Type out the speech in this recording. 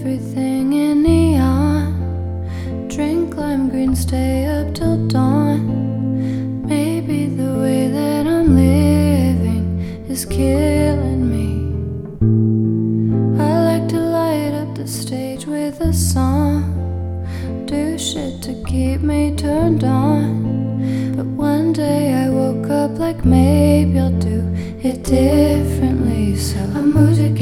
everything in neon. Drink lime green, stay up till dawn. Maybe the way that I'm living is killing me. I like to light up the stage with a song, do shit to keep me turned on. But one day I woke up like maybe I'll do it differently. So I moved to